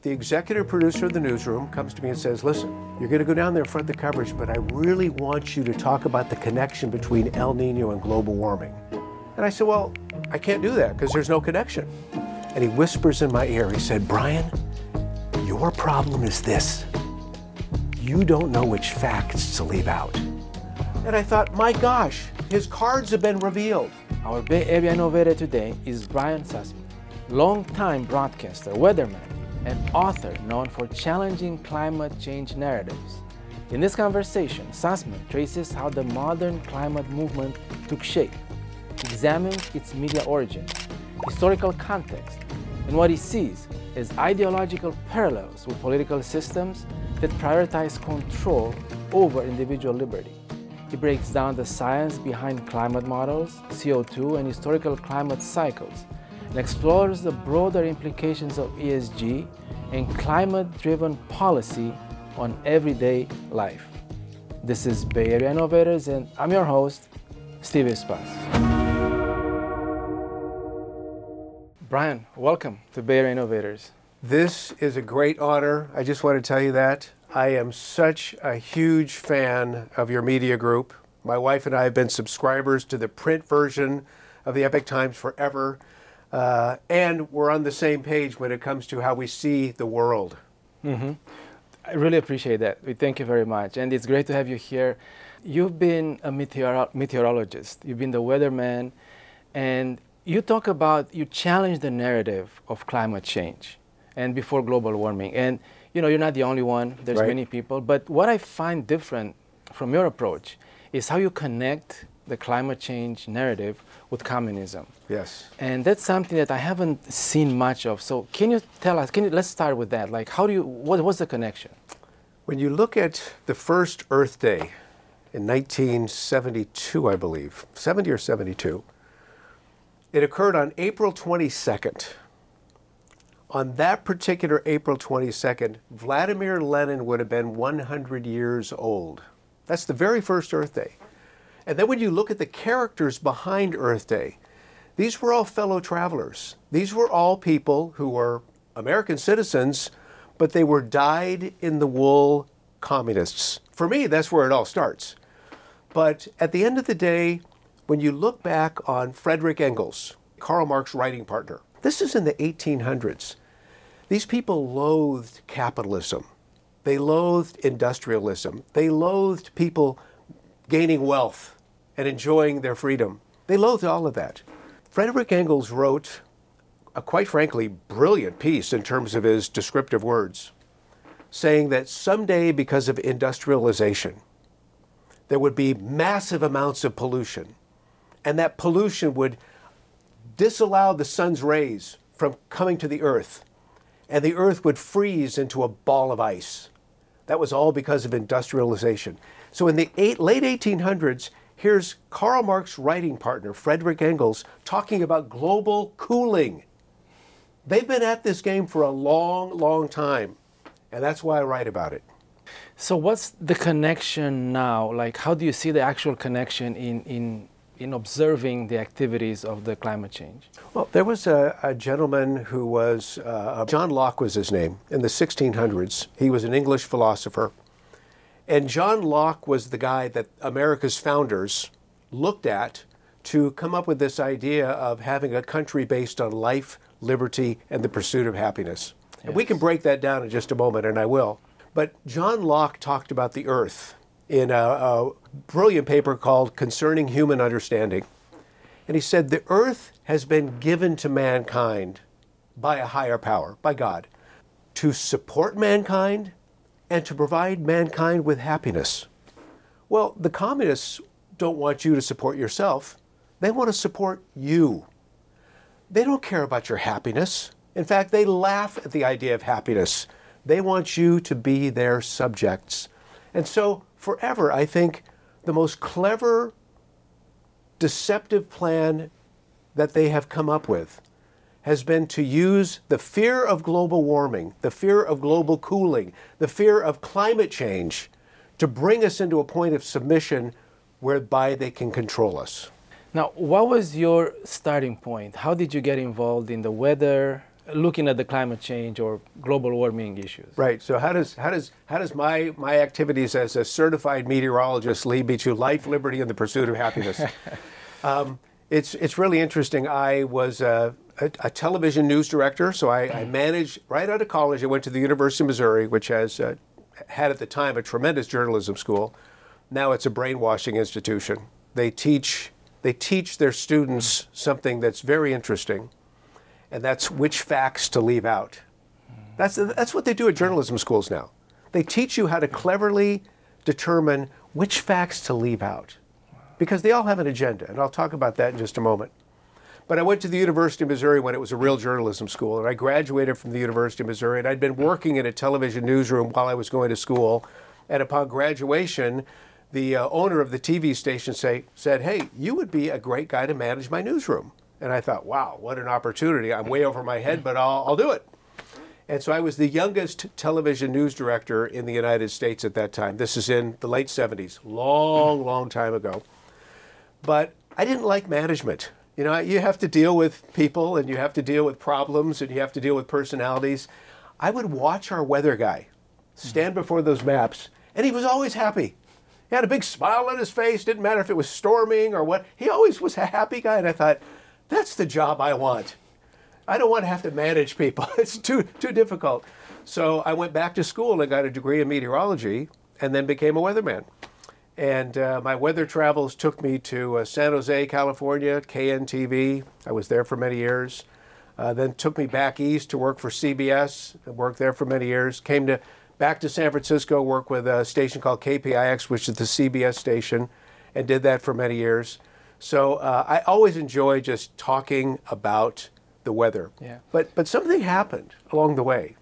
the executive producer of the newsroom comes to me and says, listen, you're going to go down there in front of the coverage, but I really want you to talk about the connection between El Nino and global warming. And I said, well, I can't do that because there's no connection. And he whispers in my ear, he said, Brian, your problem is this. You don't know which facts to leave out. And I thought, my gosh, his cards have been revealed. Our Bay Area innovator today is Brian Sussman, longtime broadcaster, weatherman, and author known for challenging climate change narratives. In this conversation, Sussman traces how the modern climate movement took shape, examines its media origins, historical context, and what he sees as ideological parallels with political systems that prioritize control over individual liberty. He breaks down the science behind climate models, CO2, and historical climate cycles, and explores the broader implications of ESG and climate-driven policy on everyday life. This is Bay Area Innovators, and I'm your host, Steve Espas. Brian, welcome to Bay Area Innovators. This is a great honor. I just want to tell you that. I am such a huge fan of your media group. My wife and I have been subscribers to the print version of the Epoch Times forever. And we're on the same page when it comes to how we see the world. Mm-hmm. I really appreciate that. We thank you very much. And it's great to have you here. You've been a meteorologist. You've been the weatherman. And you talk about, you challenge the narrative of climate change and before global warming. And you know, you're not the only one. There's right. many people. But what I find different from your approach is how you connect the climate change narrative with communism. Yes. And that's something that I haven't seen much of. So can you tell us, let's start with that. Like, what's the connection? When you look at the first Earth Day in 1972, I believe, 70 or 72, it occurred on April 22nd. On that particular April 22nd, Vladimir Lenin would have been 100 years old. That's the very first Earth Day. And then when you look at the characters behind Earth Day, these were all fellow travelers. These were all people who were American citizens, but they were dyed-in-the-wool communists. For me, that's where it all starts. But at the end of the day, when you look back on Friedrich Engels, Karl Marx's writing partner, this is in the 1800s. These people loathed capitalism. They loathed industrialism. They loathed people gaining wealth and enjoying their freedom. They loathed all of that. Friedrich Engels wrote a, quite frankly, brilliant piece in terms of his descriptive words, saying that someday, because of industrialization, there would be massive amounts of pollution, and that pollution would disallow the sun's rays from coming to the earth, and the earth would freeze into a ball of ice. That was all because of industrialization. So in the late 1800s, here's Karl Marx's writing partner, Friedrich Engels, talking about global cooling. They've been at this game for a long, long time, and that's why I write about it. So what's the connection now? Like, how do you see the actual connection in observing the activities of the climate change? Well, there was a gentleman who was, John Locke was his name, in the 1600s. He was an English philosopher. And John Locke was the guy that America's founders looked at to come up with this idea of having a country based on life, liberty, and the pursuit of happiness. Yes. And we can break that down in just a moment, and I will. But John Locke talked about the earth in a brilliant paper called Concerning Human Understanding. And he said, the earth has been given to mankind by a higher power, by God, to support mankind and to provide mankind with happiness. Well, the communists don't want you to support yourself. They want to support you. They don't care about your happiness. In fact, they laugh at the idea of happiness. They want you to be their subjects. And so forever, I think the most clever, deceptive plan that they have come up with has been to use the fear of global warming, the fear of global cooling, the fear of climate change to bring us into a point of submission whereby they can control us. Now, what was your starting point? How did you get involved in the weather looking at the climate change or global warming issues. Right. So how does my activities as a certified meteorologist lead me to life, liberty, and the pursuit of happiness? It's really interesting. I was a television news director, so I managed right out of college. I went to the University of Missouri, which has had at the time a tremendous journalism school. Now it's a brainwashing institution. They teach their students something that's very interesting, and that's which facts to leave out. That's what they do at journalism schools now. They teach you how to cleverly determine which facts to leave out, because they all have an agenda, and I'll talk about that in just a moment. But I went to the University of Missouri when it was a real journalism school, and I graduated from the University of Missouri, and I'd been working in a television newsroom while I was going to school, and upon graduation, the owner of the TV station said, "Hey, you would be a great guy to manage my newsroom." And I thought, wow, what an opportunity. I'm way over my head, but I'll do it. And so I was the youngest television news director in the United States at that time. This is in the late 70s, long time ago. But I didn't like management. You know, you have to deal with people, and you have to deal with problems, and you have to deal with personalities. I would watch our weather guy stand before those maps, and he was always happy. He had a big smile on his face. Didn't matter if it was storming or what. He always was a happy guy. And I thought, that's the job I want. I don't want to have to manage people. It's too difficult. So I went back to school and got a degree in meteorology and then became a weatherman. And my weather travels took me to San Jose, California, KNTV. I was there for many years. Then took me back east to work for CBS. I worked there for many years. Came back to San Francisco, worked with a station called KPIX, which is the CBS station, and did that for many years. So I always enjoy just talking about the weather. Yeah. But something happened along the way.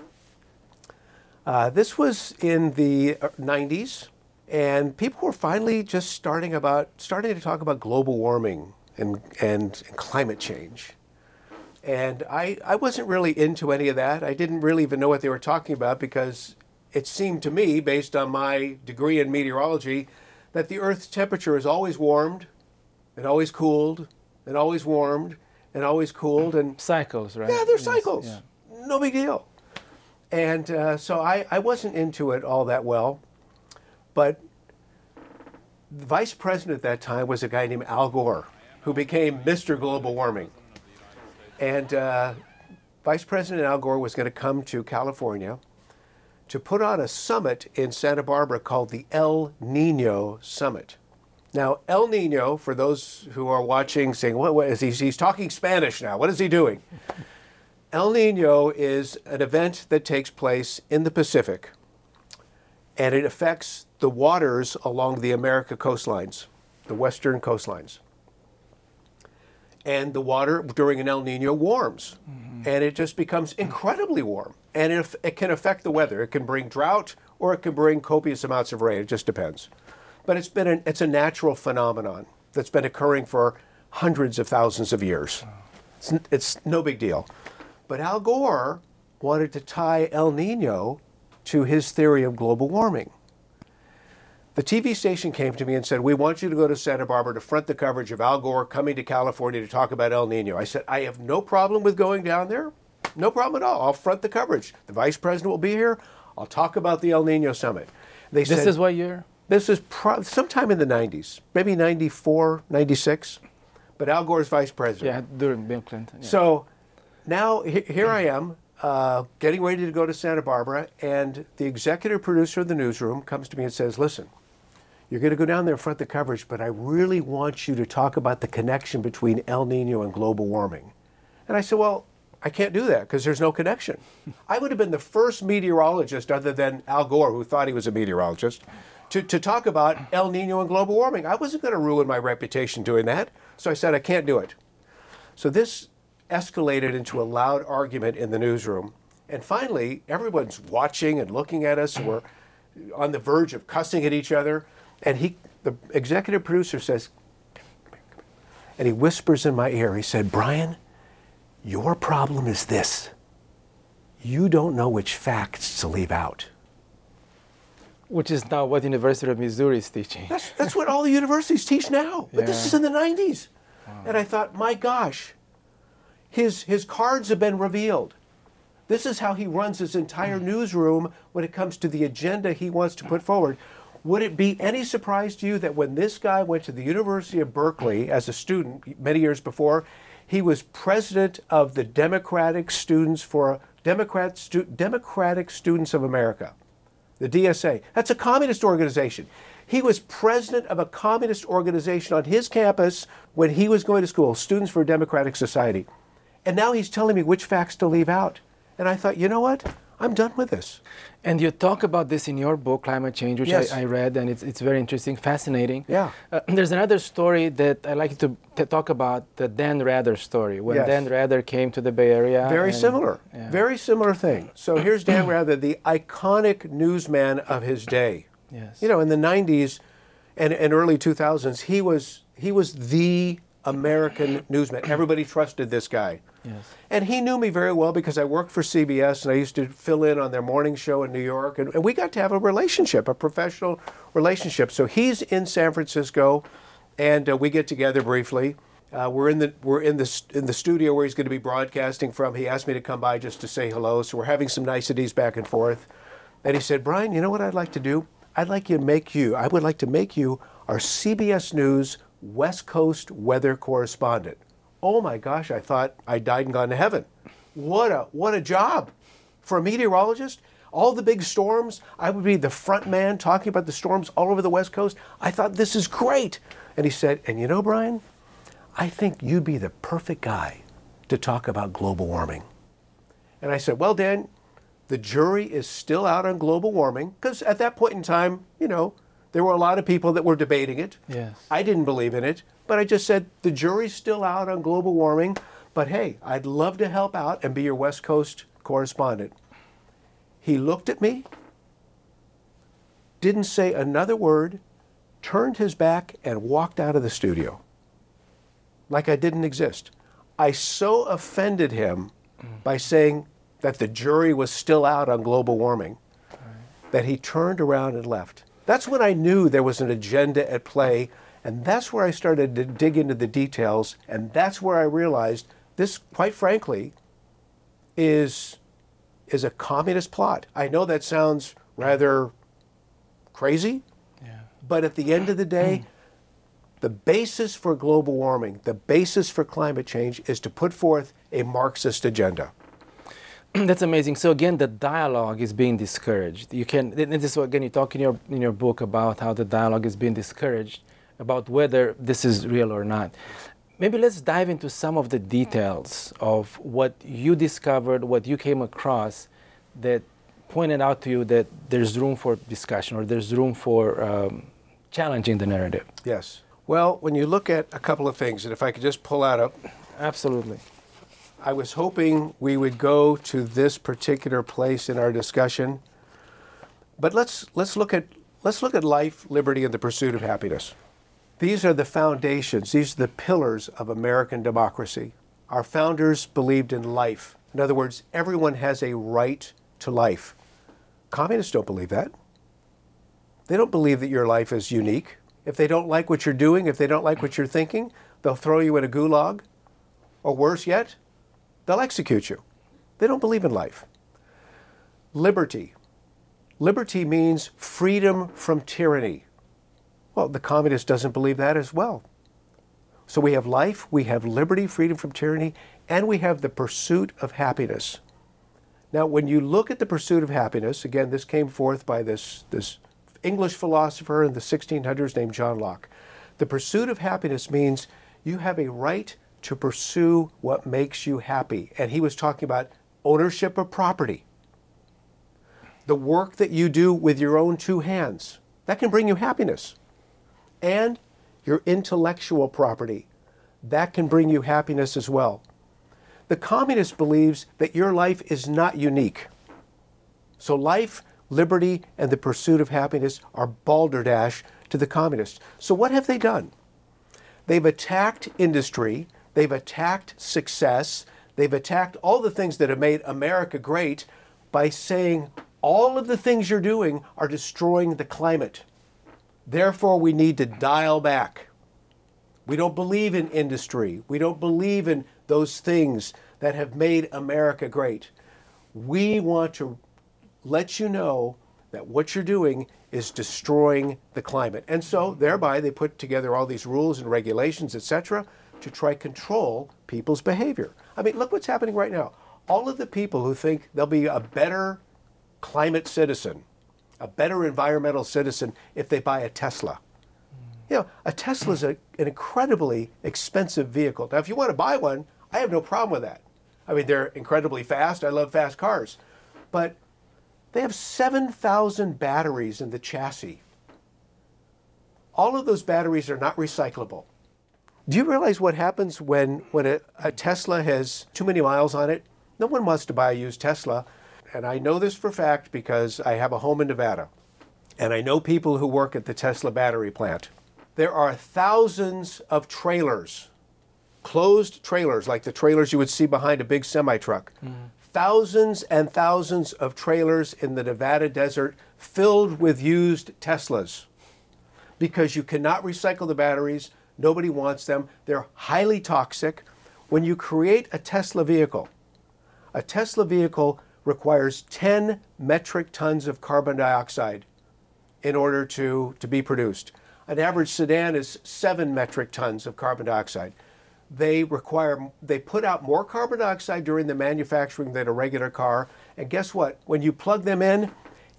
This was in the 90s, and people were finally just starting to talk about global warming and climate change. And I wasn't really into any of that. I didn't really even know what they were talking about, because it seemed to me, based on my degree in meteorology, that the Earth's temperature is always warmed and always cooled and always warmed and always cooled. And cycles, right? yeah, they're Yes, cycles. yeah. No big deal. And so I wasn't into it all that well. But the vice president at that time was a guy named Al Gore, who became Mr. Global Warming. And Vice President Al Gore was going to come to California to put on a summit in Santa Barbara called the El Nino Summit. Now, El Nino, for those who are watching, saying, what is he? He's talking Spanish now. What is he doing? El Nino is an event that takes place in the Pacific, and it affects the waters along the America coastlines, the western coastlines. And the water during an El Nino warms, and it just becomes incredibly warm. And it can affect the weather. It can bring drought, or it can bring copious amounts of rain. It just depends. But it's a natural phenomenon that's been occurring for hundreds of thousands of years. It's no big deal. But Al Gore wanted to tie El Nino to his theory of global warming. The TV station came to me and said, "We want you to go to Santa Barbara to front the coverage of Al Gore coming to California to talk about El Nino." I said, "I have no problem with going down there. No problem at all. I'll front the coverage. The vice president will be here. I'll talk about the El Nino Summit." This is what year? This is sometime in the 90s, maybe 94, 96. But Al Gore's vice president. Yeah, during Bill Clinton. Yeah. So now here I am, getting ready to go to Santa Barbara, and the executive producer of the newsroom comes to me and says, "Listen, you're going to go down there and front the coverage, but I really want you to talk about the connection between El Nino and global warming." And I said, "Well, I can't do that because there's no connection." I would have been the first meteorologist, other than Al Gore, who thought he was a meteorologist, to talk about El Nino and global warming. I wasn't going to ruin my reputation doing that. So I said, "I can't do it." So this escalated into a loud argument in the newsroom. And finally, everyone's watching and looking at us, and we're on the verge of cussing at each other. And the executive producer says, and he whispers in my ear, he said, "Brian, your problem is this. You don't know which facts to leave out." Which is now what University of Missouri is teaching. That's what all the universities teach now. But this Yeah. is in the 90s. Wow. And I thought, my gosh, His cards have been revealed. This is how he runs his entire newsroom when it comes to the agenda he wants to put forward. Would it be any surprise to you that when this guy went to the University of Berkeley as a student many years before, he was president of the Democratic Students of America, the DSA. That's a communist organization. He was president of a communist organization on his campus when he was going to school, Students for a Democratic Society. And now he's telling me which facts to leave out. And I thought, you know what? I'm done with this. And you talk about this in your book, Climate Change, which Yes. I read, and it's very interesting, fascinating. Yeah. There's another story that I like to talk about, the Dan Rather story, when Yes. Dan Rather came to the Bay Area. Very and- similar. yeah. Very similar thing. So here's Dan Rather, the iconic newsman of his day. Yes. You know, in the 90s and early 2000s, he was the American newsman. Everybody trusted this guy. Yes. And he knew me very well because I worked for CBS and I used to fill in on their morning show in New York. And we got to have a relationship, a professional relationship. So he's in San Francisco and we get together briefly. We're in the studio where he's going to be broadcasting from. He asked me to come by just to say hello. So we're having some niceties back and forth. And he said, Brian, you know what I'd like to do? I would like to make you our CBS News West Coast weather correspondent. Oh my gosh, I thought I died and gone to heaven. What a job for a meteorologist. All the big storms, I would be the front man talking about the storms all over the West Coast. I thought, this is great. And he said, and you know, Brian, I think you'd be the perfect guy to talk about global warming. And I said, well, Dan, the jury is still out on global warming, because at that point in time, you know, there were a lot of people that were debating it. Yes. I didn't believe in it, but I just said, the jury's still out on global warming, but hey, I'd love to help out and be your West Coast correspondent. He looked at me, didn't say another word, turned his back and walked out of the studio like I didn't exist. I so offended him by saying that the jury was still out on global warming that he turned around and left. That's when I knew there was an agenda at play, and that's where I started to dig into the details, and that's where I realized this, quite frankly, is a communist plot. I know that sounds rather crazy, but at the end of the day, the basis for global warming, the basis for climate change is to put forth a Marxist agenda. That's amazing. So again, the dialogue is being discouraged. You can, and this is what, again, you talk in your book about how the dialogue is being discouraged about whether this is real or not. Maybe let's dive into some of the details of what you discovered, what you came across that pointed out to you that there's room for discussion or there's room for challenging the narrative. Yes. Well, when you look at a couple of things, and if I could just pull out a... Absolutely. I was hoping we would go to this particular place in our discussion, but let's look at life, liberty, and the pursuit of happiness. These are the foundations. These are the pillars of American democracy. Our founders believed in life. In other words, everyone has a right to life. Communists don't believe that. They don't believe that your life is unique. If they don't like what you're doing, if they don't like what you're thinking, they'll throw you in a gulag, or worse yet, they'll execute you. They don't believe in life. Liberty. Liberty means freedom from tyranny. Well, the communist doesn't believe that as well. So we have life, we have liberty, freedom from tyranny, and we have the pursuit of happiness. Now, when you look at the pursuit of happiness, again, this came forth by this English philosopher in the 1600s named John Locke. The pursuit of happiness means you have a right to pursue what makes you happy. And he was talking about ownership of property. The work that you do with your own two hands, that can bring you happiness. And your intellectual property, that can bring you happiness as well. The communist believes that your life is not unique. So life, liberty, and the pursuit of happiness are balderdash to the communists. So what have they done? They've attacked industry, they've attacked success, they've attacked all the things that have made America great by saying all of the things you're doing are destroying the climate. Therefore, we need to dial back. We don't believe in industry. We don't believe in those things that have made America great. We want to let you know that what you're doing is destroying the climate. And so thereby they put together all these rules and regulations, etc., to try control people's behavior. I mean, look what's happening right now. All of the people who think they'll be a better climate citizen, a better environmental citizen if they buy a Tesla. You know, a Tesla is an incredibly expensive vehicle. Now, if you want to buy one, I have no problem with that. I mean, they're incredibly fast. I love fast cars. But they have 7,000 batteries in the chassis. All of those batteries are not recyclable. Do you realize what happens when a Tesla has too many miles on it? No one wants to buy a used Tesla. And I know this for a fact because I have a home in Nevada. And I know people who work at the Tesla battery plant. There are thousands of trailers, closed trailers, like the trailers you would see behind a big semi-truck. Thousands and thousands of trailers in the Nevada desert filled with used Teslas because you cannot recycle the batteries. Nobody wants them. They're highly toxic. When you create a Tesla vehicle requires 10 metric tons of carbon dioxide in order to be produced. An average sedan is 7 metric tons of carbon dioxide. They put out more carbon dioxide during the manufacturing than a regular car. And guess what? When you plug them in,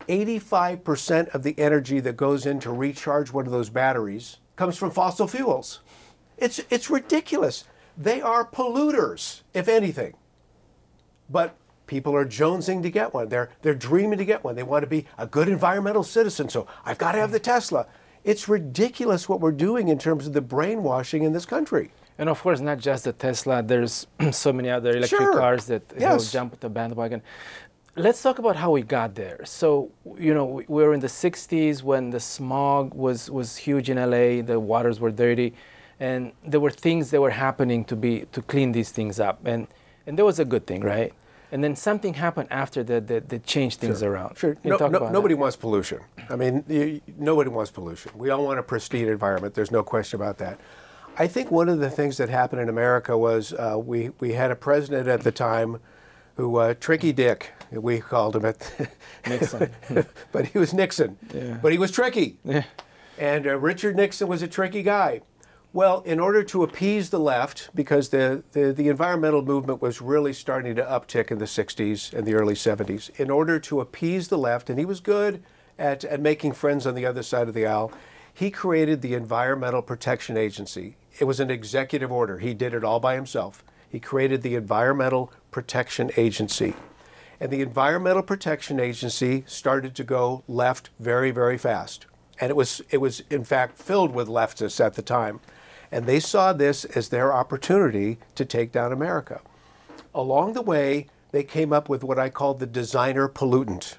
85% of the energy that goes in to recharge one of those batteries comes from fossil fuels. It's ridiculous. They are polluters, if anything. But people are jonesing to get one. They're dreaming to get one. They want to be a good environmental citizen, so I've got to have the Tesla. It's ridiculous what we're doing in terms of the brainwashing in this country. And of course, not just the Tesla, there's so many other electric cars that have jumped the bandwagon. Let's talk about how we got there. So, you know, we were in the 60s when the smog was huge in LA, the waters were dirty, and there were things that were happening to clean these things up. And that was a good thing, right? And then something happened after that changed things around. Sure. Nobody wants pollution. I mean, nobody wants pollution. We all want a pristine environment. There's no question about that. I think one of the things that happened in America was we had a president at the time who, Tricky Dick, we called him Nixon. But he was Nixon. Yeah. But he was tricky. Yeah. And Richard Nixon was a tricky guy. Well, in order to appease the left, because the environmental movement was really starting to uptick in the 60s and the early 70s, in order to appease the left, and he was good at making friends on the other side of the aisle, he created the Environmental Protection Agency. It was an executive order. He did it all by himself. He created the Environmental Protection Agency. And the Environmental Protection Agency started to go left very, very fast. And it was in fact filled with leftists at the time. And they saw this as their opportunity to take down America. Along the way, they came up with what I call the designer pollutant,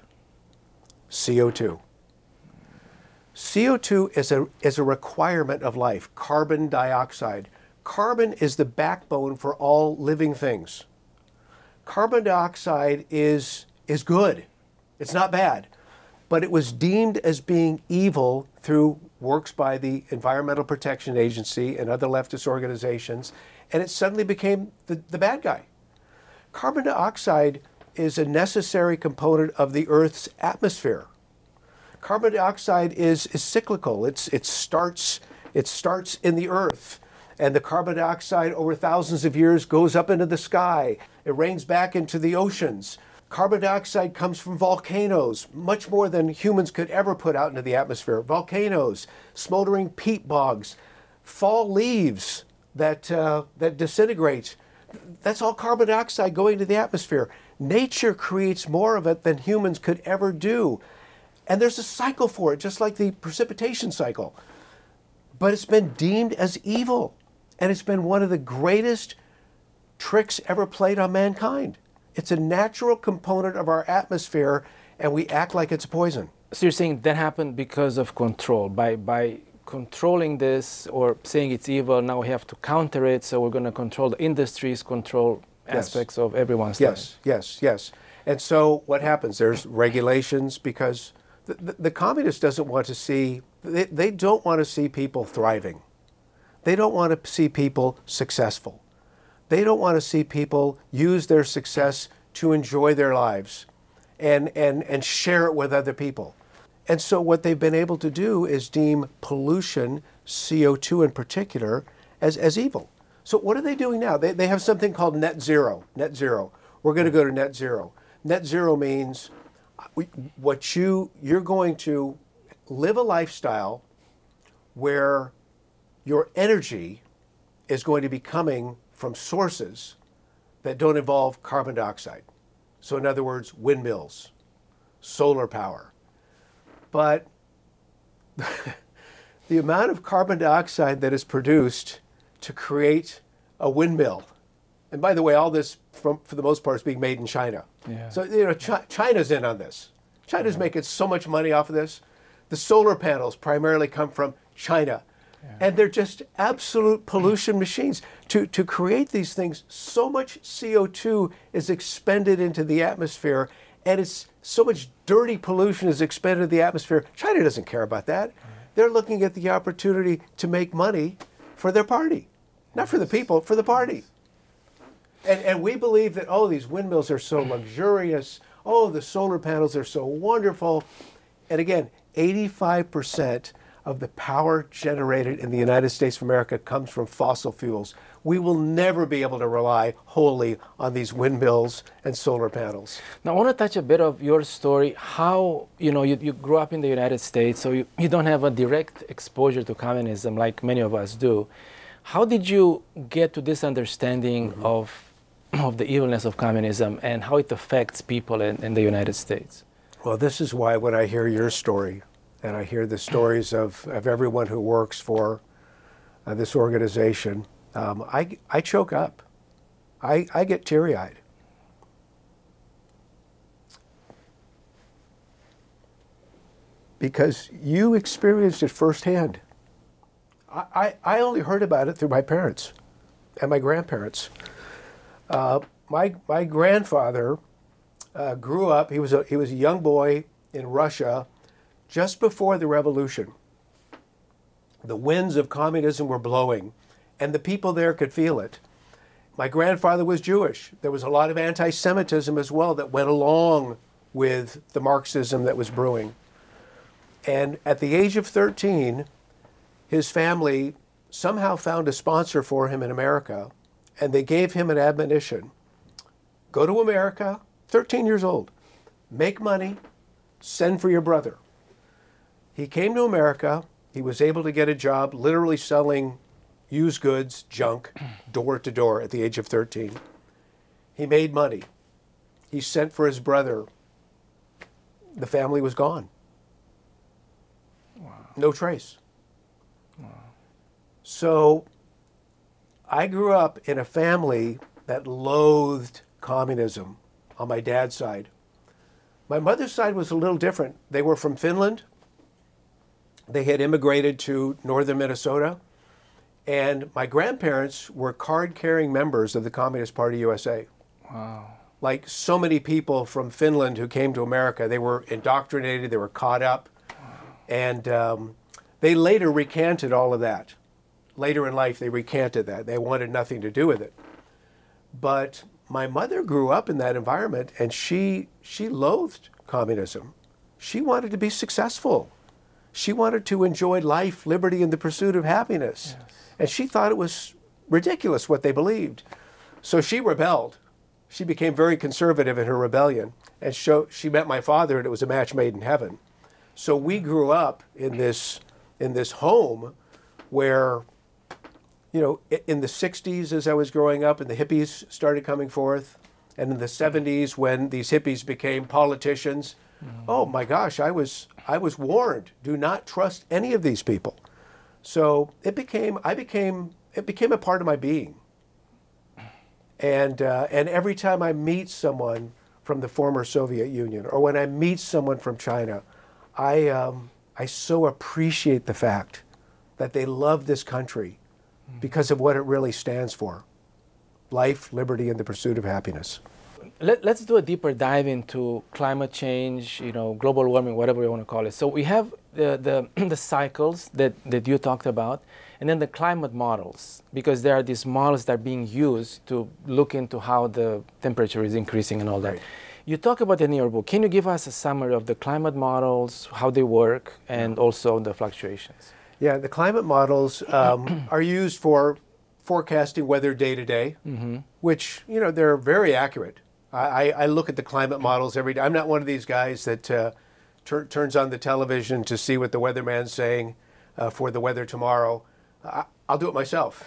CO2. CO2 is a requirement of life, carbon dioxide. Carbon is the backbone for all living things. Carbon dioxide is good. It's not bad. But it was deemed as being evil through works by the Environmental Protection Agency and other leftist organizations, and it suddenly became the bad guy. Carbon dioxide is a necessary component of the Earth's atmosphere. Carbon dioxide is cyclical. It starts in the Earth, and the carbon dioxide over thousands of years goes up into the sky. It rains back into the oceans. Carbon dioxide comes from volcanoes, much more than humans could ever put out into the atmosphere. Volcanoes, smoldering peat bogs, fall leaves that disintegrate. That's all carbon dioxide going to the atmosphere. Nature creates more of it than humans could ever do. And there's a cycle for it, just like the precipitation cycle. But it's been deemed as evil. And it's been one of the greatest tricks ever played on mankind. It's a natural component of our atmosphere, and we act like it's a poison. So you're saying that happened because of control. By controlling this or saying it's evil, now we have to counter it, so we're going to control the industries, control aspects of everyone's life. Yes. And so what happens? There's regulations because the communist doesn't want to see, they don't want to see people thriving. They don't want to see people successful. They don't want to see people use their success to enjoy their lives and share it with other people. And so what they've been able to do is deem pollution, CO2 in particular, as evil. So what are they doing now? They have something called net zero. Net zero. We're going to go to net zero. Net zero means you're going to live a lifestyle where your energy is going to be coming from sources that don't involve carbon dioxide. So in other words, windmills, solar power. But the amount of carbon dioxide that is produced to create a windmill, and by the way, all this, for the most part, is being made in China. Yeah. So, China's in on this. China's making so much money off of this. The solar panels primarily come from China. Yeah. And they're just absolute pollution machines. To create these things, so much CO2 is expended into the atmosphere, and it's so much dirty pollution is expended into the atmosphere. China doesn't care about that. They're looking at the opportunity to make money for their party. Not for the people, for the party. And we believe that, these windmills are so luxurious. The solar panels are so wonderful. And again, 85% of the power generated in the United States of America comes from fossil fuels. We will never be able to rely wholly on these windmills and solar panels. Now, I want to touch a bit of your story, how, you grew up in the United States, so you don't have a direct exposure to communism like many of us do. How did you get to this understanding of the evilness of communism and how it affects people in the United States? Well, this is why when I hear your story, and I hear the stories of everyone who works for this organization, I choke up. I get teary-eyed. Because you experienced it firsthand. I only heard about it through my parents and my grandparents. My grandfather grew up, he was a young boy in Russia just before the revolution. The winds of communism were blowing, and the people there could feel it. My grandfather was Jewish. There was a lot of anti-Semitism as well that went along with the Marxism that was brewing. And at the age of 13, his family somehow found a sponsor for him in America, and they gave him an admonition. Go to America, 13 years old, make money, send for your brother. He came to America. He was able to get a job literally selling used goods, junk, door to door at the age of 13. He made money. He sent for his brother. The family was gone. Wow. No trace. Wow. So I grew up in a family that loathed communism on my dad's side. My mother's side was a little different. They were from Finland. They had immigrated to northern Minnesota. And my grandparents were card-carrying members of the Communist Party USA. Wow. Like so many people from Finland who came to America, they were indoctrinated, they were caught up. Wow. And they later recanted all of that. Later in life, they recanted that. They wanted nothing to do with it. But my mother grew up in that environment, and she loathed communism. She wanted to be successful. She wanted to enjoy life, liberty, and the pursuit of happiness. Yes. And she thought it was ridiculous what they believed. So she rebelled. She became very conservative in her rebellion. And she met my father, and it was a match made in heaven. So we grew up in this home where, in the 60s as I was growing up and the hippies started coming forth, and in the 70s when these hippies became politicians, oh my gosh, I was warned, do not trust any of these people. So it became a part of my being. And every time I meet someone from the former Soviet Union, or when I meet someone from China, I so appreciate the fact that they love this country because of what it really stands for: life, liberty, and the pursuit of happiness. Let's do a deeper dive into climate change, global warming, whatever you want to call it. So we have the cycles that you talked about, and then the climate models, because there are these models that are being used to look into how the temperature is increasing and all that. Right. You talk about it in your book. Can you give us a summary of the climate models, how they work, and also the fluctuations? Yeah, the climate models are used for forecasting weather day to day, which, they're very accurate. I look at the climate models every day. I'm not one of these guys that turns on the television to see what the weatherman's saying for the weather tomorrow. I'll do it myself.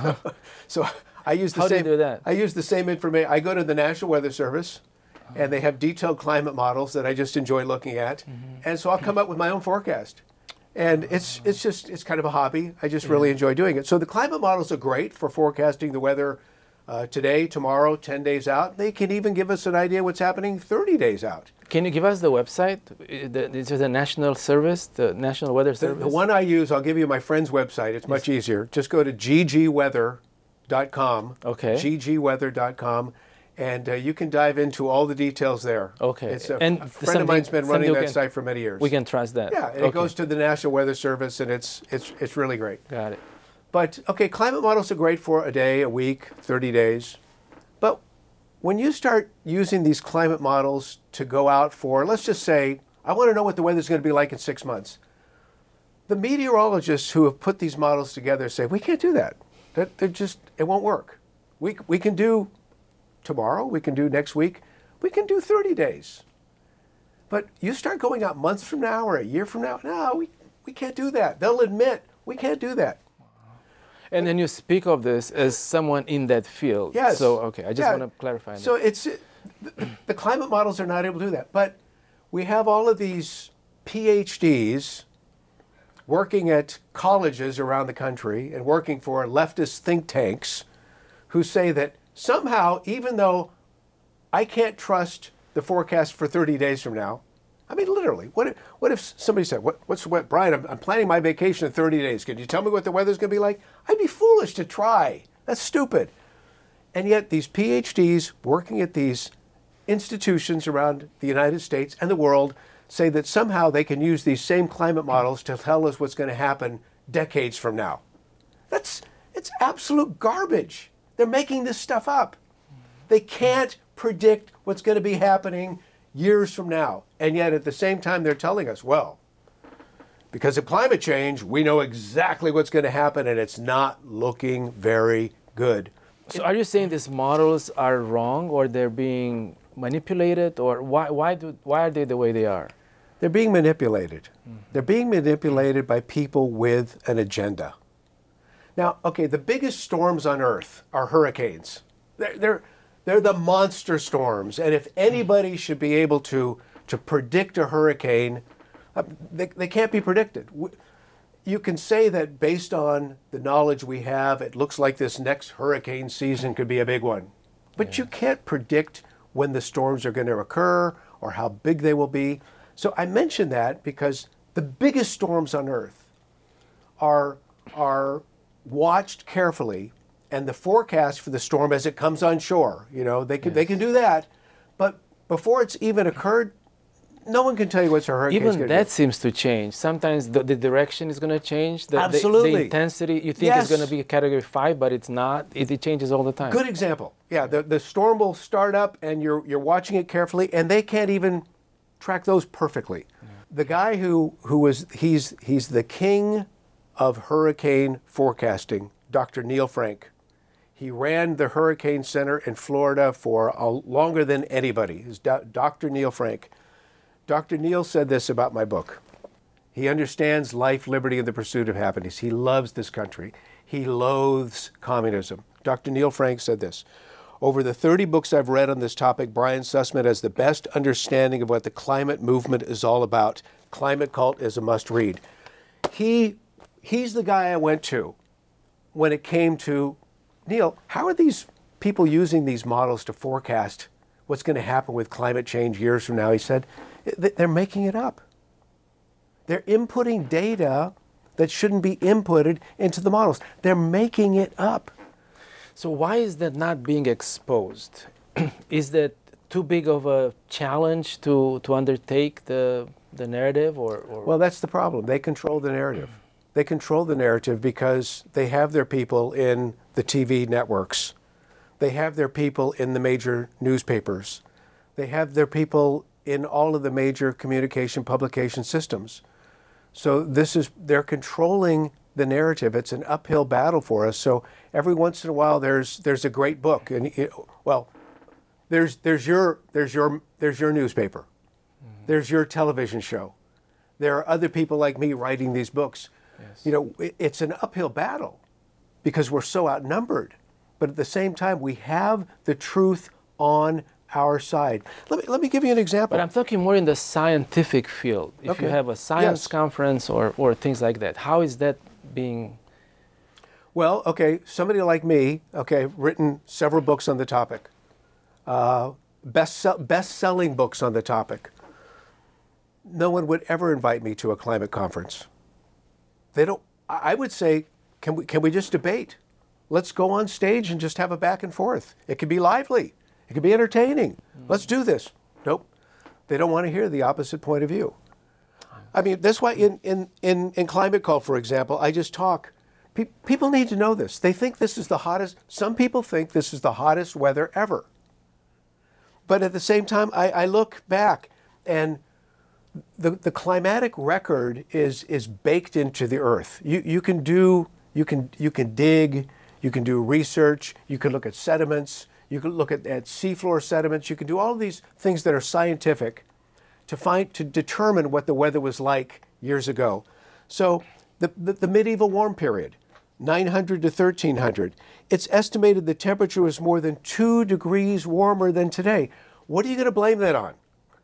So I use the How do same. you do that? I use the same information. I go to the National Weather Service, and they have detailed climate models that I just enjoy looking at, and so I'll come up with my own forecast. And it's kind of a hobby. I just really enjoy doing it. So the climate models are great for forecasting the weather today, tomorrow, 10 days out. They can even give us an idea what's happening 30 days out. Can you give us the website? This is the National Service, the National Weather Service? The one I use, I'll give you my friend's website. It's much easier. Just go to ggweather.com. Okay. ggweather.com. And you can dive into all the details there. Okay. It's a And friend of mine's been running something that site for many years. We can trust that. Yeah, and it goes to the National Weather Service, and it's really great. Got it. But, okay, climate models are great for a day, a week, 30 days. But when you start using these climate models to go out for, let's just say, I want to know what the weather's going to be like in 6 months. The meteorologists who have put these models together say, we can't do that. It won't work. We can do tomorrow, we can do next week, we can do 30 days. But you start going out months from now or a year from now, no, we can't do that. They'll admit, we can't do that. And then you speak of this as someone in that field. Yes. So, okay, I just want to clarify that. So the climate models are not able to do that. But we have all of these PhDs working at colleges around the country and working for leftist think tanks who say that somehow, even though I can't trust the forecast for 30 days from now, I mean, literally, what if somebody said, Brian, I'm planning my vacation in 30 days. Can you tell me what the weather's going to be like? I'd be foolish to try. That's stupid. And yet these PhDs working at these institutions around the United States and the world say that somehow they can use these same climate models to tell us what's going to happen decades from now. It's absolute garbage. They're making this stuff up. They can't predict what's going to be happening years from now. And yet at the same time, they're telling us, well, because of climate change, we know exactly what's going to happen, and it's not looking very good. So are you saying these models are wrong, or they're being manipulated, or why are they the way they are? They're being manipulated. They're being manipulated by people with an agenda. Now, okay, the biggest storms on Earth are hurricanes. They're the monster storms. And if anybody should be able to predict a hurricane, they can't be predicted. You can say that based on the knowledge we have, it looks like this next hurricane season could be a big one. But you can't predict when the storms are going to occur or how big they will be. So I mention that because the biggest storms on Earth are watched carefully, and the forecast for the storm as it comes on shore, they can do that. But before it's even occurred, no one can tell you what's a hurricane. Even that seems to change. Sometimes the direction is going to change. Absolutely. The intensity, you think it's going to be a category 5, but it's not. It changes all the time. Good example. Yeah, the storm will start up, and you're watching it carefully, and they can't even track those perfectly. Yeah. The guy he's the king of hurricane forecasting, Dr. Neil Frank. He ran the Hurricane Center in Florida for longer than anybody. It's Dr. Neil Frank. Dr. Neil said this about my book. He understands life, liberty, and the pursuit of happiness. He loves this country. He loathes communism. Dr. Neil Frank said this. Over the 30 books I've read on this topic, Brian Sussman has the best understanding of what the climate movement is all about. Climate Cult is a must-read. He's the guy I went to when it came to, Neil, how are these people using these models to forecast what's going to happen with climate change years from now? He said, they're making it up. They're inputting data that shouldn't be inputted into the models. They're making it up. So why is that not being exposed? Is that too big of a challenge to undertake the the narrative, or Well, that's the problem. They control the narrative. They control the narrative because they have their people in the TV networks. They have their people in the major newspapers. They have their people in all of the major communication publication systems. So they're controlling the narrative. It's an uphill battle for us. So every once in a while there's a great book, and there's your newspaper. There's your television show. There are other people like me writing these books. Yes. It's an uphill battle because we're so outnumbered. But at the same time, we have the truth on our side. Let me give you an example. But I'm talking more in the scientific field. If you Okay. have a science Yes. conference or things like that, how is that being? Well, okay, somebody like me, okay, written several books on the topic, best-selling books on the topic. No one would ever invite me to a climate conference. They don't. I would say, can we just debate? Let's go on stage and just have a back and forth. It could be lively. It could be entertaining. Let's do this. Nope. They don't want to hear the opposite point of view. I mean, that's why in Climate Call, for example, I just talk. People need to know this. They think this is the hottest. Some people think this is the hottest weather ever. But at the same time, I look back, and the climatic record is baked into the earth. You can dig, you can do research, you can look at sediments, you can look at seafloor sediments, you can do all of these things that are scientific to determine what the weather was like years ago. So the medieval warm period, 900 to 1300, it's estimated the temperature was more than 2 degrees warmer than today. What are you going to blame that on?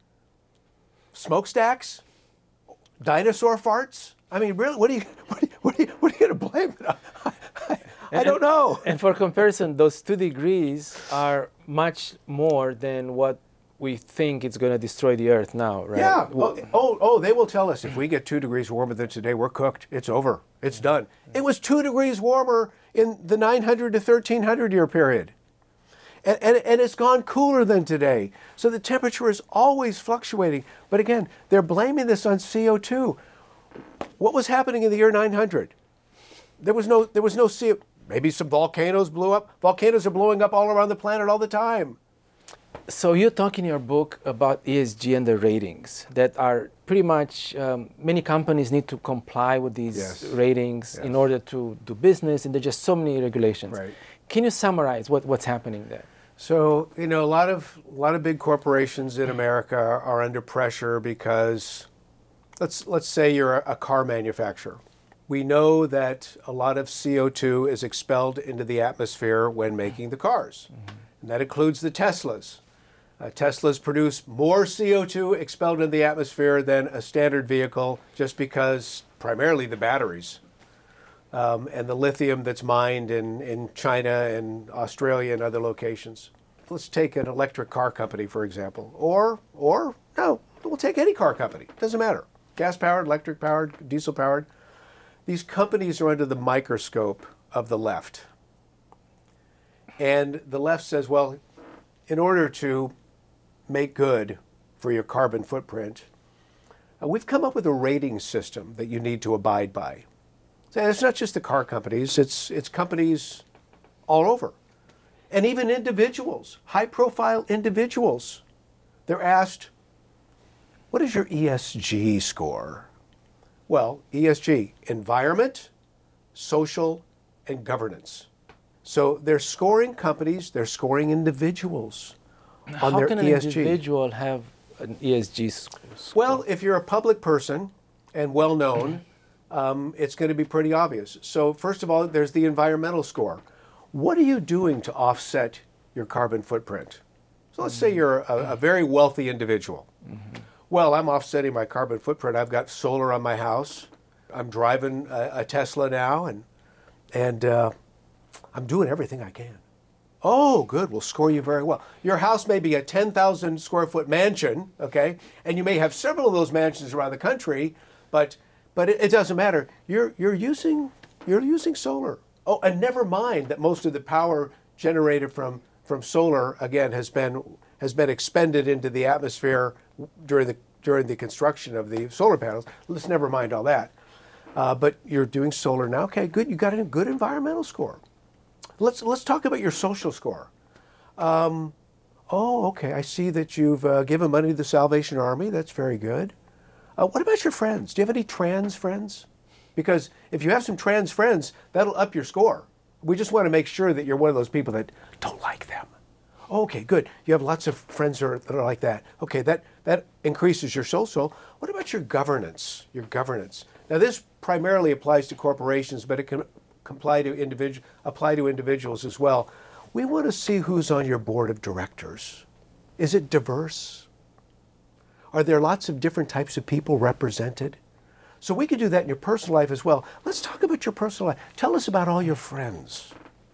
Smokestacks? Dinosaur farts? I mean, really, what are you going to blame it on? I don't know. And for comparison, those 2 degrees are much more than what we think it's going to destroy the earth now, right? Yeah. They will tell us if we get 2 degrees warmer than today, we're cooked. It's over. It's done. It was 2 degrees warmer in the 900 to 1300 year period. And it's gone cooler than today. So the temperature is always fluctuating. But again, they're blaming this on CO2. What was happening in the year 900? There was no CO. Maybe some volcanoes blew up. Volcanoes are blowing up all around the planet all the time. So you talk in your book about ESG and the ratings that are pretty much, many companies need to comply with these Yes. ratings Yes. in order to do business, and there's just so many regulations. Right. Can you summarize what's happening there? So, a lot of big corporations in America are under pressure because let's say you're a car manufacturer. We know that a lot of CO2 is expelled into the atmosphere when making the cars. And that includes the Teslas. Teslas produce more CO2 expelled into the atmosphere than a standard vehicle just because primarily the batteries. And the lithium that's mined in China and Australia and other locations. Let's take an electric car company, for example. Or no, we'll take any car company. Doesn't matter. Gas-powered, electric-powered, diesel-powered. These companies are under the microscope of the left. And the left says, well, in order to make good for your carbon footprint, we've come up with a rating system that you need to abide by. And it's not just the car companies, it's companies all over. And even individuals, high-profile individuals. They're asked, what is your ESG score? Well, ESG, environment, social, and governance. So they're scoring companies, they're scoring individuals on How their can an ESG. individual have an ESG score? Well, if you're a public person and well-known, it's going to be pretty obvious. So first of all, there's the environmental score. What are you doing to offset your carbon footprint? So let's say you're a very wealthy individual. Well, I'm offsetting my carbon footprint. I've got solar on my house. I'm driving a Tesla now, and I'm doing everything I can. Oh, good. We'll score you very well. Your house may be a 10,000 square foot mansion, okay, and you may have several of those mansions around the country, but it doesn't matter. You're using solar. Oh, and never mind that most of the power generated from solar again has been expended into the atmosphere during during the construction of the solar panels. Let's never mind all that. But you're doing solar now. Okay, good. You got a good environmental score. Let's talk about your social score. Oh, okay. I see that you've given money to the Salvation Army. That's very good. What about your friends? Do you have any trans friends? Because if you have some trans friends, that'll up your score. We just want to make sure that you're one of those people that don't like them. Okay, good. You have lots of friends that are like that. Okay, that increases your social. What about your governance? Your governance. Now, this primarily applies to corporations, but it can apply to individuals as well. We want to see who's on your board of directors. Is it diverse? Are there lots of different types of people represented? So we can do that in your personal life as well. Let's talk about your personal life. Tell us about all your friends.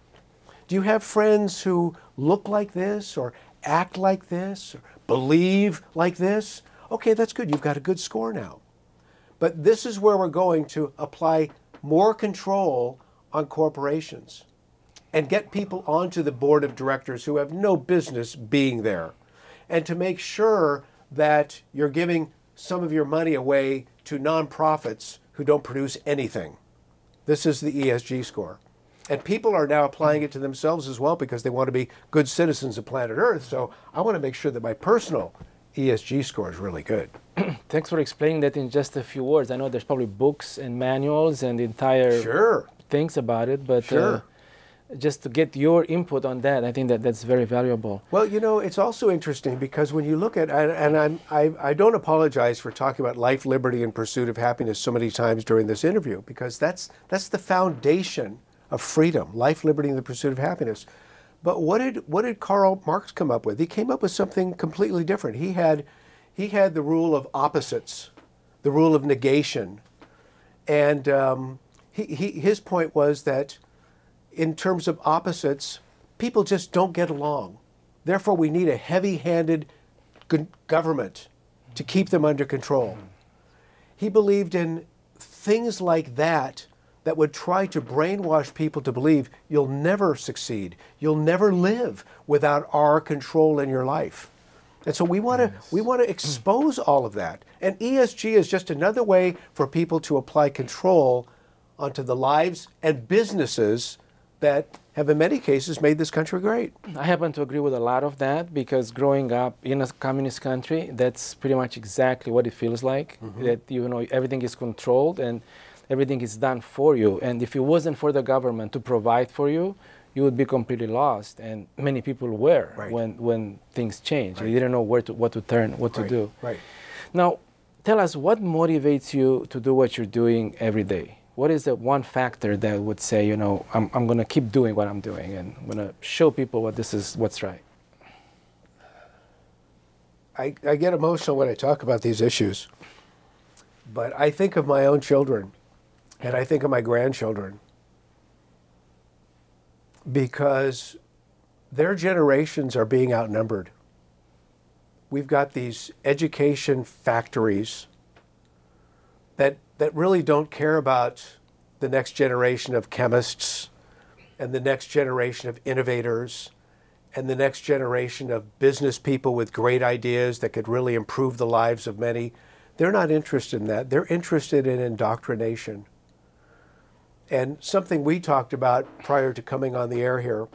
Do you have friends who look like this or act like this or believe like this? Okay, that's good. You've got a good score now. But this is where we're going to apply more control on corporations and get people onto the board of directors who have no business being there, and to make sure that you're giving some of your money away to nonprofits who don't produce anything. This is the ESG score. And people are now applying it to themselves as well because they want to be good citizens of planet Earth. So I want to make sure that my personal ESG score is really good. Thanks for explaining that in just a few words. I know there's probably books and manuals and entire things about it, but just to get your input on that, I think that's very valuable. Well, you know, it's also interesting because when you look at, and I don't apologize for talking about life, liberty, and pursuit of happiness so many times during this interview, because that's the foundation of freedom, life, liberty, and the pursuit of happiness. But what did Karl Marx come up with? He came up with something completely different. He had the rule of opposites, the rule of negation, and his point was that in terms of opposites, people just don't get along. Therefore, we need a heavy-handed government to keep them under control. He believed in things like that would try to brainwash people to believe you'll never succeed, you'll never live without our control in your life. And so we want to expose all of that. And ESG is just another way for people to apply control onto the lives and businesses that have in many cases made this country great. I happen to agree with a lot of that because growing up in a communist country, that's pretty much exactly what it feels like. That everything is controlled and everything is done for you. And if it wasn't for the government to provide for you, you would be completely lost. And many people were when things changed. They didn't know what to turn, what to do. Right. Now, tell us what motivates you to do what you're doing every day. What is the one factor that would say, I'm going to keep doing what I'm doing and I'm going to show people what's right? I get emotional when I talk about these issues, but I think of my own children and I think of my grandchildren because their generations are being outnumbered. We've got these education factories that really don't care about the next generation of chemists and the next generation of innovators and the next generation of business people with great ideas that could really improve the lives of many. They're not interested in that. They're interested in indoctrination. And something we talked about prior to coming on the air here,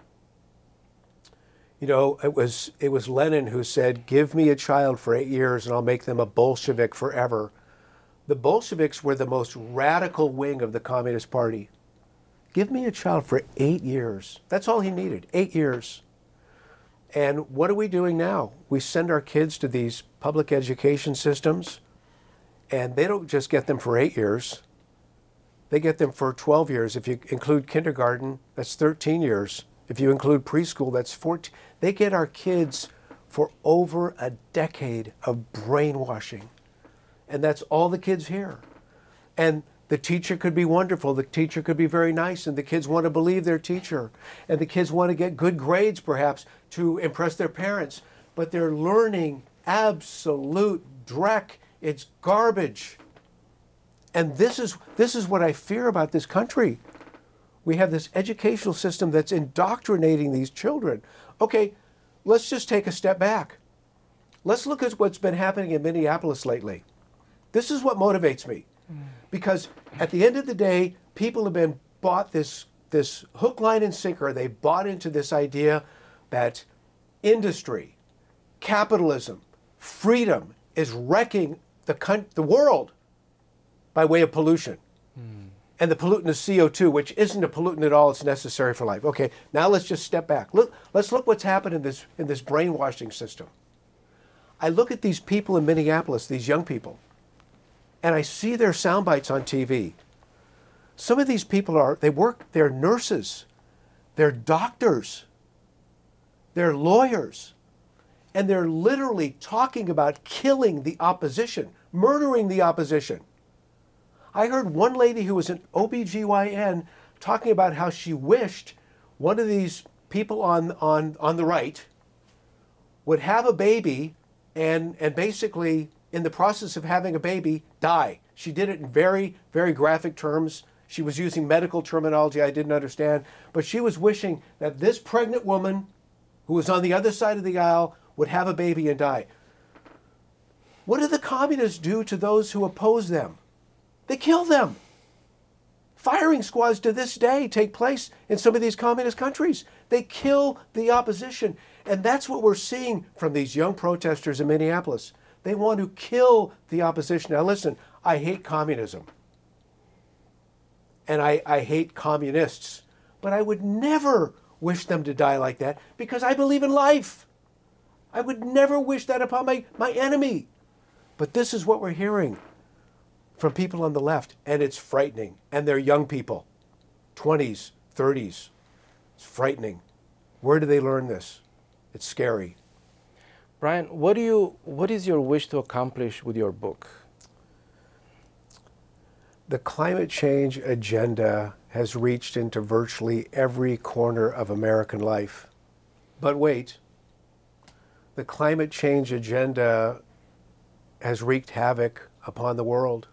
it was Lenin who said, "Give me a child for 8 years and I'll make them a Bolshevik forever." The Bolsheviks were the most radical wing of the Communist Party. Give me a child for 8 years. That's all he needed, 8 years. And what are we doing now? We send our kids to these public education systems, and they don't just get them for 8 years. They get them for 12 years. If you include kindergarten, that's 13 years. If you include preschool, that's 14. They get our kids for over a decade of brainwashing. And that's all the kids hear. And the teacher could be wonderful. The teacher could be very nice. And the kids want to believe their teacher. And the kids want to get good grades, perhaps, to impress their parents. But they're learning absolute dreck. It's garbage. And this is what I fear about this country. We have this educational system that's indoctrinating these children. Okay, let's just take a step back. Let's look at what's been happening in Minneapolis lately. This is what motivates me. Because at the end of the day, people have been bought this hook, line, and sinker. They bought into this idea that industry, capitalism, freedom is wrecking the world by way of pollution. And the pollutant is CO2, which isn't a pollutant at all. It's necessary for life. Okay, now let's just step back. Let's look what's happened in this brainwashing system. I look at these people in Minneapolis, these young people, and I see their sound bites on TV. Some of these people they're nurses, they're doctors, they're lawyers, and they're literally talking about killing the opposition, murdering the opposition. I heard one lady who was an OBGYN talking about how she wished one of these people on the right would have a baby and basically, in the process of having a baby, die. She did it in very, very graphic terms. She was using medical terminology I didn't understand, but she was wishing that this pregnant woman who was on the other side of the aisle would have a baby and die. What do the communists do to those who oppose them? They kill them. Firing squads to this day take place in some of these communist countries. They kill the opposition. And that's what we're seeing from these young protesters in Minneapolis. They want to kill the opposition. Now listen, I hate communism. And I hate communists. But I would never wish them to die like that because I believe in life. I would never wish that upon my enemy. But this is what we're hearing from people on the left, and it's frightening. And they're young people, 20s, 30s. It's frightening. Where do they learn this? It's scary. Brian, what is your wish to accomplish with your book? The climate change agenda has reached into virtually every corner of American life. But wait, the climate change agenda has wreaked havoc upon the world.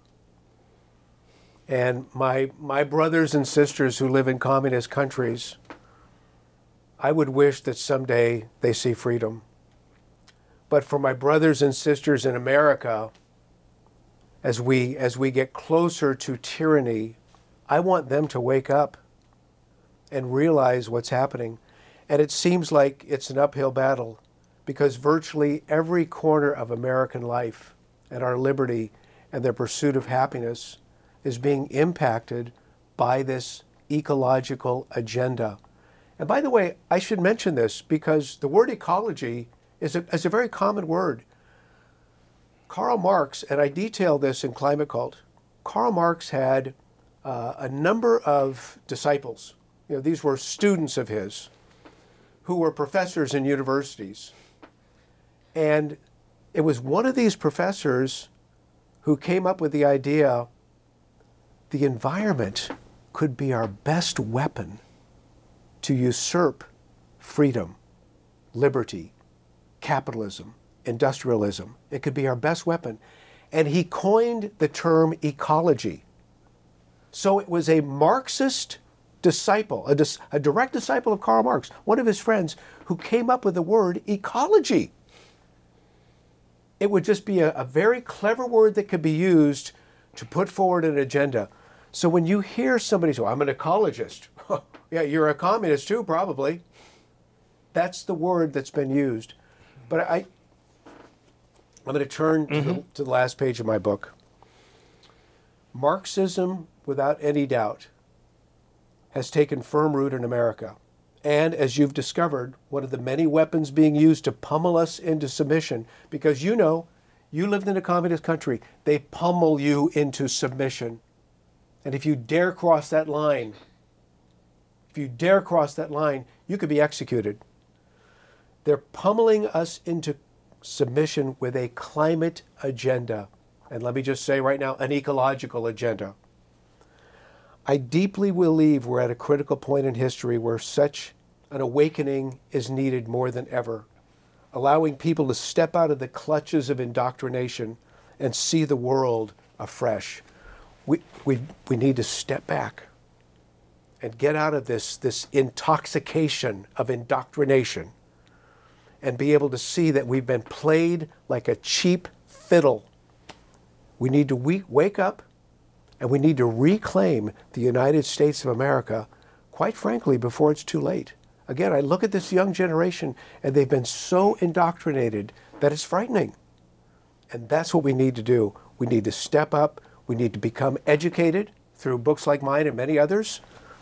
And my brothers and sisters who live in communist countries, I would wish that someday they see freedom. But for my brothers and sisters in America, as we get closer to tyranny, I want them to wake up and realize what's happening. And it seems like it's an uphill battle because virtually every corner of American life and our liberty and their pursuit of happiness is being impacted by this ecological agenda. And by the way, I should mention this because the word ecology is a very common word. Karl Marx, and I detail this in Climate Cult, Karl Marx had a number of disciples. You know, these were students of his who were professors in universities. And it was one of these professors who came up with the idea the environment could be our best weapon to usurp freedom, liberty, capitalism, industrialism. It could be our best weapon. And he coined the term ecology. So it was a Marxist disciple, a direct disciple of Karl Marx, one of his friends, who came up with the word ecology. It would just be a very clever word that could be used to put forward an agenda. So when you hear somebody say, I'm an ecologist, yeah, you're a communist too, probably. That's the word that's been used. But I'm going to turn to the last page of my book. Marxism, without any doubt, has taken firm root in America. And as you've discovered, one of the many weapons being used to pummel us into submission, because you know, you lived in a communist country, they pummel you into submission. And if you dare cross that line, you could be executed. They're pummeling us into submission with a climate agenda. And let me just say right now, an ecological agenda. I deeply believe we're at a critical point in history where such an awakening is needed more than ever, allowing people to step out of the clutches of indoctrination and see the world afresh. We need to step back and get out of this intoxication of indoctrination and be able to see that we've been played like a cheap fiddle. We need to wake up, and we need to reclaim the United States of America, quite frankly, before it's too late. Again, I look at this young generation, and they've been so indoctrinated that it's frightening. And that's what we need to do. We need to step up. We need to become educated through books like mine and many others.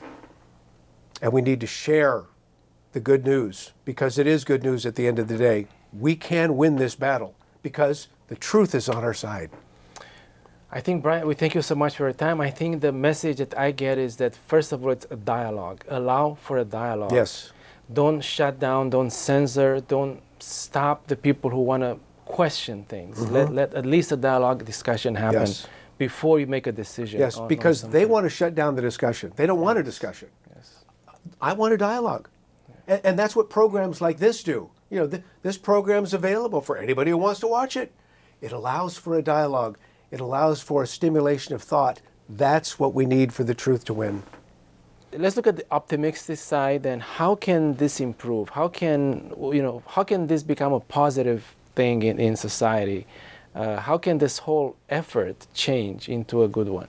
And we need to share the good news, because it is good news at the end of the day. We can win this battle because the truth is on our side. I think, Brian, we thank you so much for your time. I think the message that I get is that, first of all, it's a dialogue. Allow for a dialogue. Yes. Don't shut down, don't censor, don't stop the people who want to question things. Let at least a dialogue discussion happen before you make a decision. Yes, because they want to shut down the discussion. They don't want a discussion. Yes. I want a dialogue. And that's what programs like this do. You know, this program's available for anybody who wants to watch it. It allows for a dialogue. It allows for a stimulation of thought. That's what we need for the truth to win. Let's look at the optimistic side, and how can this improve? How can this become a positive thing in society? How can this whole effort change into a good one?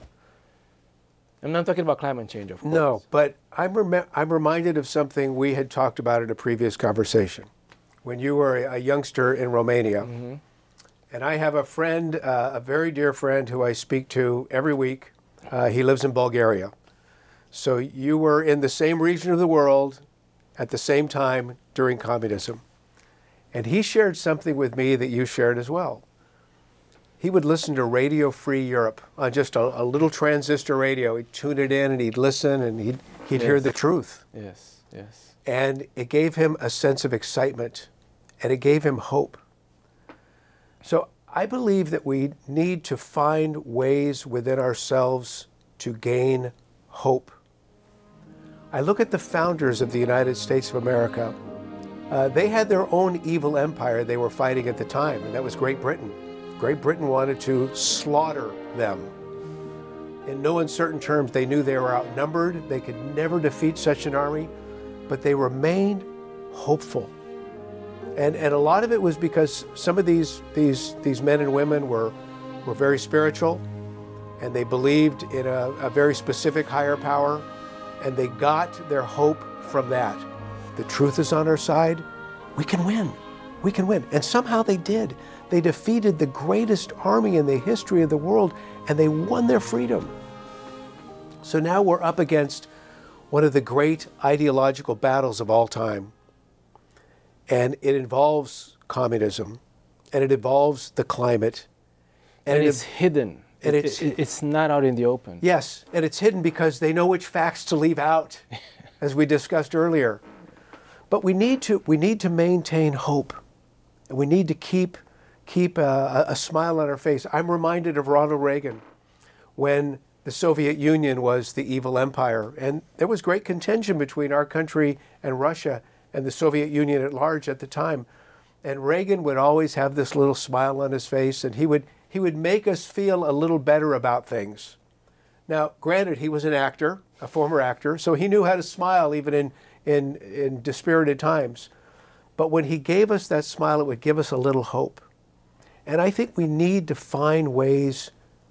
I'm not talking about climate change, of course. No, but I'm reminded of something we had talked about in a previous conversation. When you were a youngster in Romania, and I have a friend, a very dear friend who I speak to every week. He lives in Bulgaria. So you were in the same region of the world at the same time during communism. And he shared something with me that you shared as well. He would listen to Radio Free Europe on just a little transistor radio. He'd tune it in and he'd listen and he'd hear the truth. Yes, yes. And it gave him a sense of excitement, and it gave him hope. So I believe that we need to find ways within ourselves to gain hope. I look at the founders of the United States of America. They had their own evil empire they were fighting at the time, and that was Great Britain. Great Britain wanted to slaughter them. In no uncertain terms, they knew they were outnumbered. They could never defeat such an army, but they remained hopeful. And a lot of it was because some of these men and women were very spiritual, and they believed in a very specific higher power, and they got their hope from that. The truth is on our side. We can win. We can win. And somehow they did. They defeated the greatest army in the history of the world, and they won their freedom. So now we're up against one of the great ideological battles of all time. And it involves communism, and it involves the climate. And it's hidden. And it's not out in the open. Yes, and it's hidden because they know which facts to leave out, as we discussed earlier. But we need to maintain hope, and we need to keep a smile on our face. I'm reminded of Ronald Reagan when the Soviet Union was the evil empire, and there was great contention between our country and Russia and the Soviet Union at large at the time. And Reagan would always have this little smile on his face, and he would make us feel a little better about things. Now, granted, he was an actor, a former actor, so he knew how to smile even in dispirited times. But when he gave us that smile, it would give us a little hope. And I think we need to find ways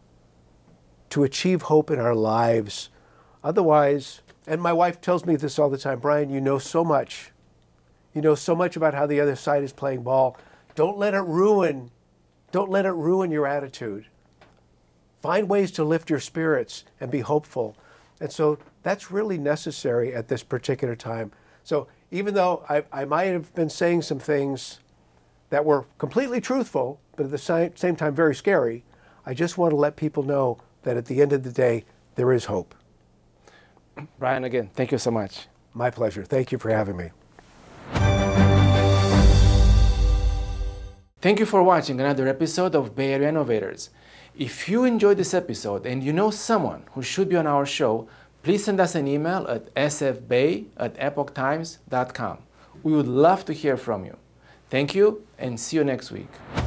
to achieve hope in our lives. Otherwise, and my wife tells me this all the time, Brian, you know so much. You know so much about how the other side is playing ball. Don't let it ruin your attitude. Find ways to lift your spirits and be hopeful. And so that's really necessary at this particular time. So even though I might have been saying some things that were completely truthful, but at the same time very scary, I just want to let people know that at the end of the day, there is hope. Brian, again, thank you so much. My pleasure. Thank you for having me. Thank you for watching another episode of Bay Area Innovators. If you enjoyed this episode and you know someone who should be on our show, please send us an email at sfbay@epochtimes.com. We would love to hear from you. Thank you, and see you next week.